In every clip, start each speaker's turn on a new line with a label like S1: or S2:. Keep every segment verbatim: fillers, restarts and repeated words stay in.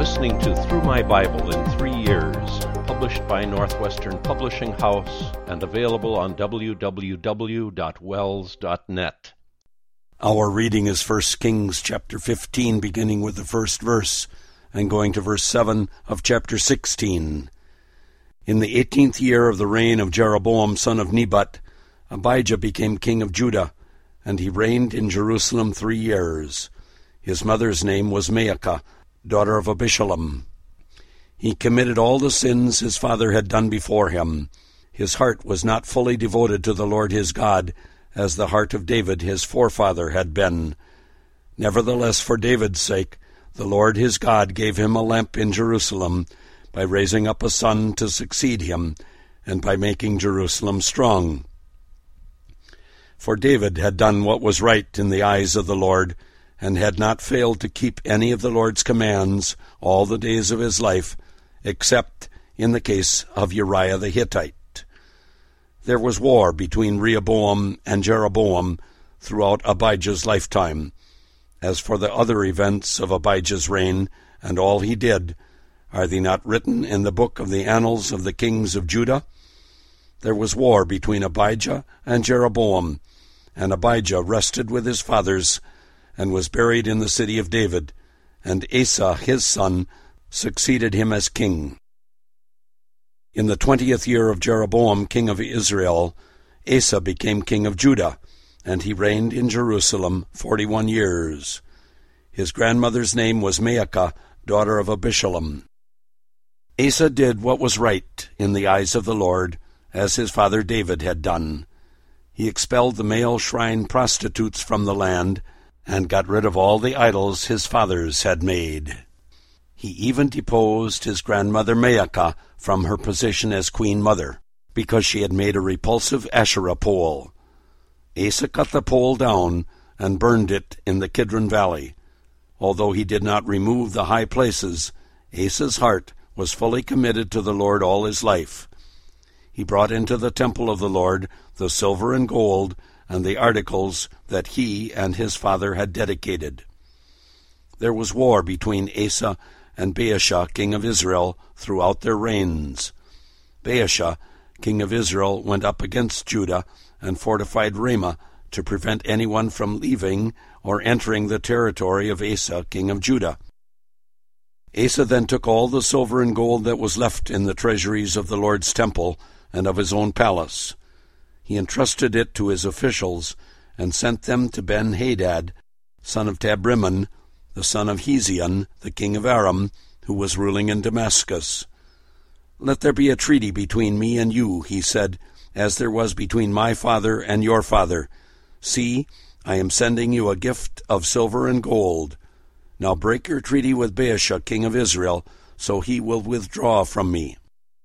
S1: listening to Through My Bible in Three Years, published by Northwestern Publishing House and available on w w w dot wells dot net.
S2: Our reading is First Kings chapter fifteen, beginning with the first verse, and going to verse seven of chapter sixteen. In the eighteenth year of the reign of Jeroboam son of Nebat, Abijah became king of Judah, and he reigned in Jerusalem three years. His mother's name was Maacah, daughter of Abishalom. He committed all the sins his father had done before him. His heart was not fully devoted to the Lord his God, as the heart of David his forefather had been. Nevertheless, for David's sake, the Lord his God gave him a lamp in Jerusalem, by raising up a son to succeed him, and by making Jerusalem strong. For David had done what was right in the eyes of the Lord, and had not failed to keep any of the Lord's commands all the days of his life, except in the case of Uriah the Hittite. There was war between Rehoboam and Jeroboam throughout Abijah's lifetime. As for the other events of Abijah's reign, and all he did, are they not written in the book of the annals of the kings of Judah? There was war between Abijah and Jeroboam, and Abijah rested with his fathers, and was buried in the city of David, and Asa his son succeeded him as king. In the twentieth year of Jeroboam king of Israel, Asa became king of Judah, and he reigned in Jerusalem forty-one years. His grandmother's name was Maacah, daughter of Abishalom. Asa did what was right in the eyes of the Lord, as his father David had done. He expelled the male shrine prostitutes from the land, and got rid of all the idols his fathers had made. He even deposed his grandmother Maacah from her position as queen mother, because she had made a repulsive Asherah pole. Asa cut the pole down and burned it in the Kidron Valley. Although he did not remove the high places, Asa's heart was fully committed to the Lord all his life. He brought into the temple of the Lord the silver and gold and the articles that he and his father had dedicated. There was war between Asa and Baasha, king of Israel, throughout their reigns. Baasha, king of Israel, went up against Judah and fortified Ramah to prevent anyone from leaving or entering the territory of Asa, king of Judah. Asa then took all the silver and gold that was left in the treasuries of the Lord's temple and of his own palace. He entrusted it to his officials, and sent them to Ben-Hadad, son of Tabrimmon, the son of Hezion, the king of Aram, who was ruling in Damascus. "Let there be a treaty between me and you," he said, "as there was between my father and your father. See, I am sending you a gift of silver and gold. Now break your treaty with Baasha, king of Israel, so he will withdraw from me."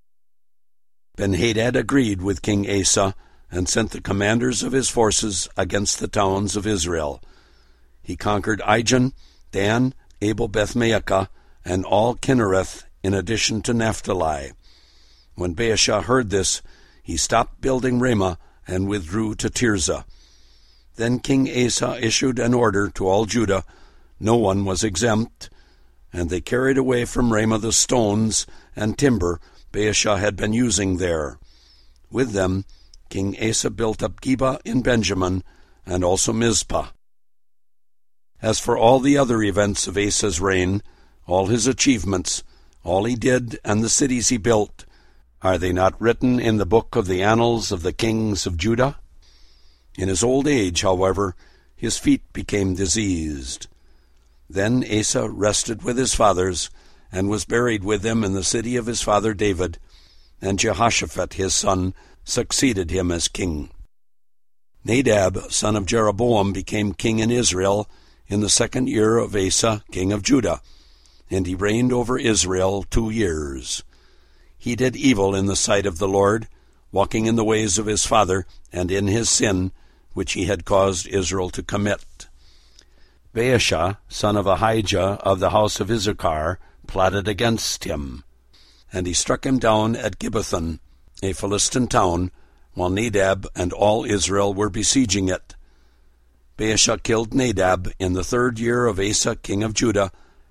S2: Ben-Hadad agreed with King Asa, and sent the commanders of his forces against the towns of Israel. He conquered Ijon, Dan, Abel-Beth-Maacah, and all Kinnereth, in addition to Naphtali. When Baasha heard this, he stopped building Ramah and withdrew to Tirzah. Then King Asa issued an order to all Judah. No one was exempt, and they carried away from Ramah the stones and timber Baasha had been using there. With them, King Asa built up Geba in Benjamin, and also Mizpah. As for all the other events of Asa's reign, all his achievements, all he did, and the cities he built, are they not written in the book of the annals of the kings of Judah? In his old age, however, his feet became diseased. Then Asa rested with his fathers, and was buried with them in the city of his father David, and Jehoshaphat his son succeeded him as king. Nadab, son of Jeroboam, became king in Israel in the second year of Asa, king of Judah, and he reigned over Israel two years. He did evil in the sight of the Lord, walking in the ways of his father, and in his sin, which he had caused Israel to commit. Baasha, son of Ahijah of the house of Issachar, plotted against him, and he struck him down at Gibbethon, a Philistine town, while Nadab and all Israel were besieging it. Baasha killed Nadab in the third year of Asa king of Judah,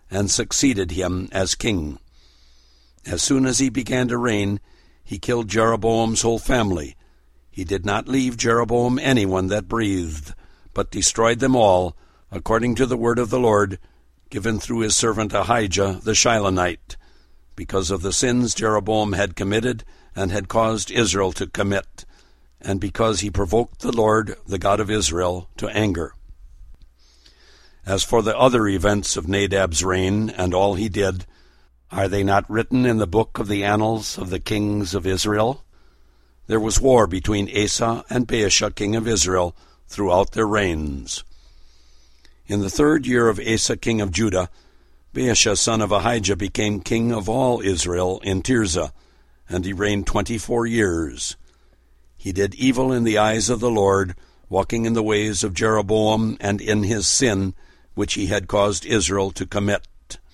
S2: and succeeded him as king. As soon as he began to reign, he killed Jeroboam's whole family. He did not leave Jeroboam anyone that breathed, but destroyed them all, according to the word of the Lord, given through his servant Ahijah the Shilonite, because of the sins Jeroboam had committed and had caused Israel to commit, and because he provoked the Lord, the God of Israel, to anger. As for the other events of Nadab's reign and all he did, are they not written in the book of the annals of the kings of Israel? There was war between Asa and Baasha king of Israel throughout their reigns. In the third year of Asa king of Judah, Baasha son of Ahijah became king of all Israel in Tirzah, and he reigned twenty-four years. He did evil in the eyes of the Lord, walking in the ways of Jeroboam and in his sin, which he had caused Israel to commit.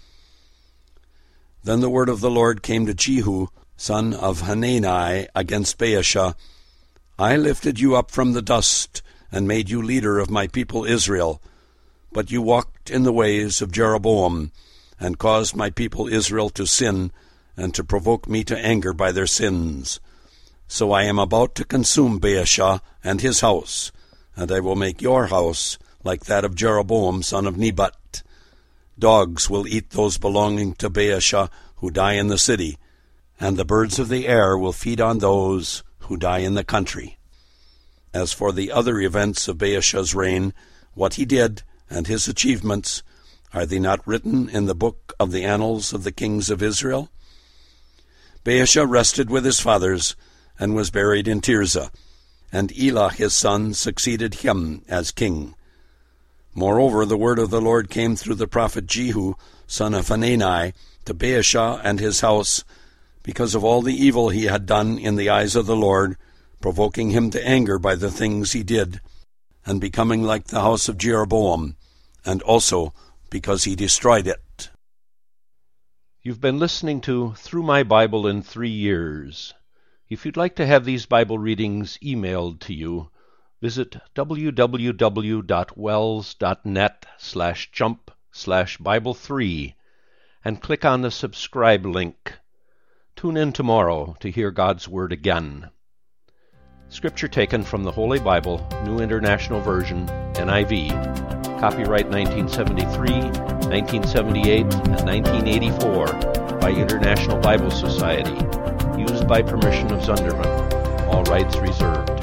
S2: Then the word of the Lord came to Jehu, son of Hanani, against Baasha. I lifted you up from the dust, and made you leader of my people Israel. But you walked in the ways of Jeroboam, and caused my people Israel to sin, and to provoke me to anger by their sins. So I am about to consume Baasha and his house, and I will make your house like that of Jeroboam son of Nebat. Dogs will eat those belonging to Baasha who die in the city, and the birds of the air will feed on those who die in the country. As for the other events of Baasha's reign, what he did, and his achievements, are they not written in the book of the annals of the kings of Israel? Baasha rested with his fathers, and was buried in Tirzah, and Elah his son succeeded him as king. Moreover, the word of the Lord came through the prophet Jehu, son of Hanani, to Baasha and his house, because of all the evil he had done in the eyes of the Lord, provoking him to anger by the things he did, and becoming like the house of Jeroboam, and also because he destroyed it.
S1: You've been listening to Through My Bible in Three Years. If you'd like to have these Bible readings emailed to you, visit www.wells.net slash jump slash Bible three and click on the subscribe link. Tune in tomorrow to hear God's Word again. Scripture taken from the Holy Bible, New International Version, N I V. Copyright nineteen seventy-three, nineteen seventy-eight, and nineteen eighty-four by International Bible Society. Used by permission of Zunderman. All rights reserved.